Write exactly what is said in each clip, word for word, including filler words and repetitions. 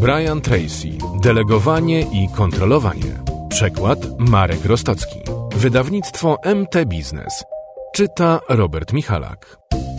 Brian Tracy. Delegowanie i kontrolowanie. Przekład Marek Rostocki. Wydawnictwo M T Biznes. Czyta Robert Michalak.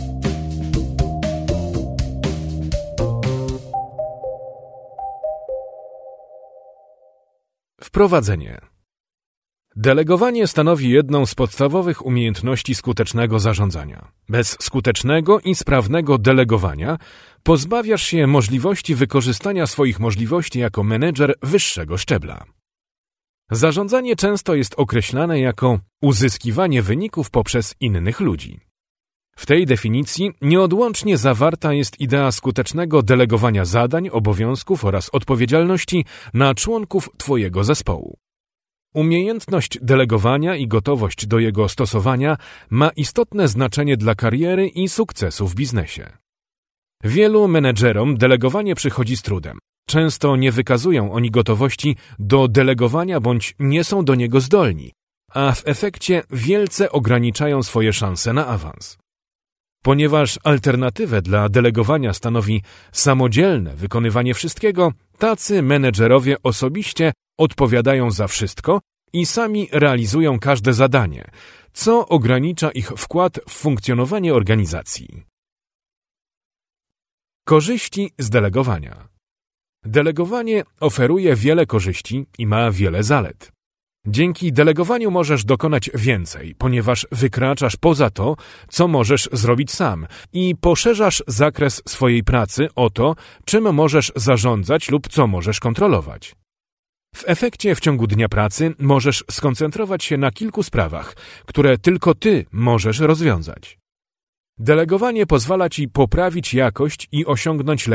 Wprowadzenie. Delegowanie stanowi jedną z podstawowych umiejętności skutecznego zarządzania. Bez skutecznego i sprawnego delegowania pozbawiasz się możliwości wykorzystania swoich możliwości jako menedżer wyższego szczebla. Zarządzanie często jest określane jako uzyskiwanie wyników poprzez innych ludzi. W tej definicji nieodłącznie zawarta jest idea skutecznego delegowania zadań, obowiązków oraz odpowiedzialności na członków Twojego zespołu. Umiejętność delegowania i gotowość do jego stosowania ma istotne znaczenie dla kariery i sukcesu w biznesie. Wielu menedżerom delegowanie przychodzi z trudem. Często nie wykazują oni gotowości do delegowania bądź nie są do niego zdolni, a w efekcie wielce ograniczają swoje szanse na awans. Ponieważ alternatywę dla delegowania stanowi samodzielne wykonywanie wszystkiego, tacy menedżerowie osobiście odpowiadają za wszystko i sami realizują każde zadanie, co ogranicza ich wkład w funkcjonowanie organizacji. Korzyści z delegowania. Delegowanie oferuje wiele korzyści i ma wiele zalet. Dzięki delegowaniu możesz dokonać więcej, ponieważ wykraczasz poza to, co możesz zrobić sam i poszerzasz zakres swojej pracy o to, czym możesz zarządzać lub co możesz kontrolować. W efekcie w ciągu dnia pracy możesz skoncentrować się na kilku sprawach, które tylko ty możesz rozwiązać. Delegowanie pozwala ci poprawić jakość i osiągnąć